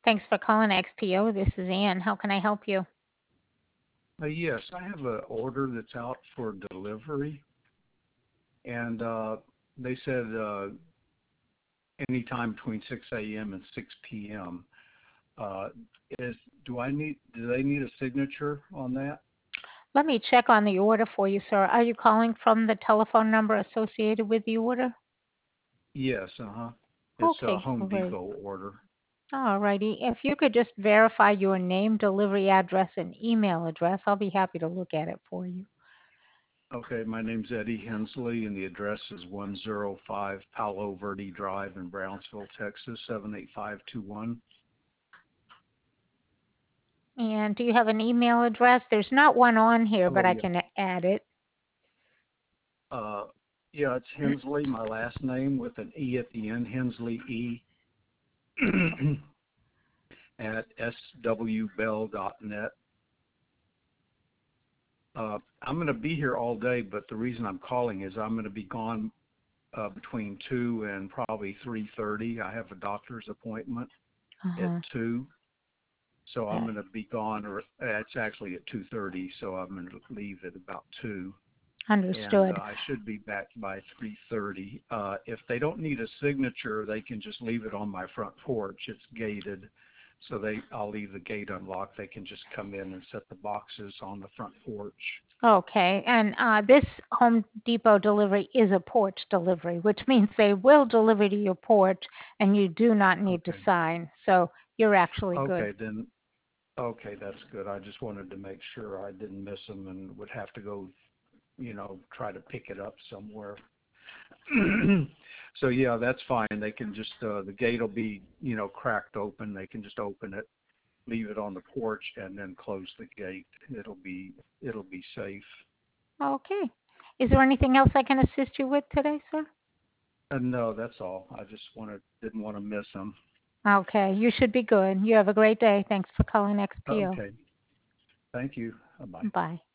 Thanks for calling XPO. This is Ann. How can I help you? Yes, I have an order that's out for delivery, and they said anytime between 6 a.m. and 6 p.m. Uh, do they need a signature on that? Let me check on the order for you, sir. Are you calling from the telephone number associated with the order? Yes, It's a Okay, Home great. Depot order. All righty. If you could just verify your name, delivery address, and email address, I'll be happy to look at it for you. Okay, my name's Eddie Hensley, and the address is 105 Palo Verde Drive in Brownsville, Texas, 78521. And do you have an email address? There's not one on here, Oh, but I yeah. can add it. Uh, yeah, it's Hensley, my last name with an E at the end, Hensley E at swbell.net. I'm going to be here all day, but the reason I'm calling is I'm going to be gone between 2 and probably 3:30. I have a doctor's appointment at Uh-huh. 2, so I'm Okay. going to be gone, or it's actually at 2:30, so I'm going to leave at about 2. And Understood. I should be back by 3:30. If they don't need a signature, they can just leave it on my front porch. It's gated, so I'll leave the gate unlocked. They can just come in and set the boxes on the front porch. Okay. And this Home Depot delivery is a porch delivery, which means they will deliver to your porch and you do not need to Okay. sign. So you're actually good. Okay, then. Okay, that's good. I just wanted to make sure I didn't miss them and would have to go, try to pick it up somewhere. So yeah, that's fine. They can just the gate will be, cracked open. They can just open it, leave it on the porch, and then close the gate. It'll be safe. Okay. Is there anything else I can assist you with today, sir? And no, that's all. I just didn't want to miss them. Okay. You should be good. You have a great day. Thanks for calling XPO. Okay, thank you. Bye. Bye.